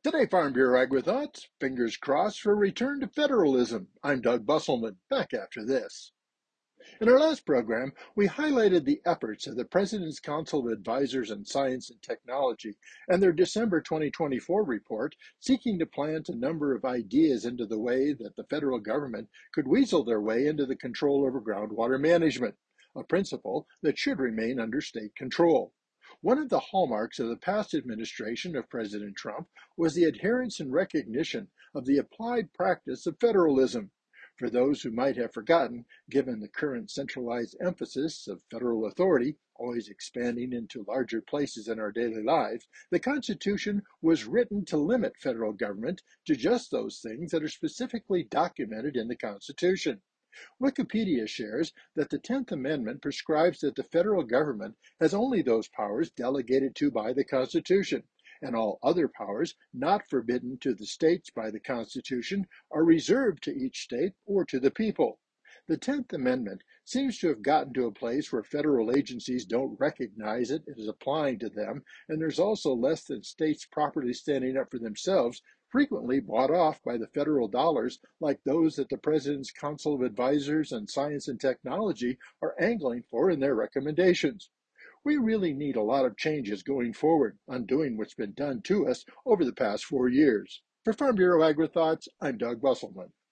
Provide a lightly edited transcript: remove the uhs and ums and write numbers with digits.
Today, Farm Bureau Agri-Thoughts, fingers crossed for a return to federalism. I'm Doug Busselman, back after this. In our last program, we highlighted the efforts of the President's Council of Advisors on Science and Technology and their December 2024 report seeking to plant a number of ideas into the way that the federal government could weasel their way into the control over groundwater management, a principle that should remain under state control. One of the hallmarks of the past administration of President Trump was the adherence and recognition of the applied practice of federalism. For those who might have forgotten, given the current centralized emphasis of federal authority, always expanding into larger places in our daily lives, the Constitution was written to limit federal government to just those things that are specifically documented in the Constitution. Wikipedia shares that the 10th Amendment prescribes that the federal government has only those powers delegated to by the Constitution, and all other powers not forbidden to the states by the Constitution are reserved to each state or to the people. The 10th Amendment seems to have gotten to a place where federal agencies don't recognize it as applying to them, and there's also less than states properly standing up for themselves, frequently bought off by the federal dollars like those that the President's Council of Advisors on Science and Technology are angling for in their recommendations. We really need a lot of changes going forward, undoing what's been done to us over the past 4 years. For Farm Bureau Agri-Thoughts, I'm Doug Busselman.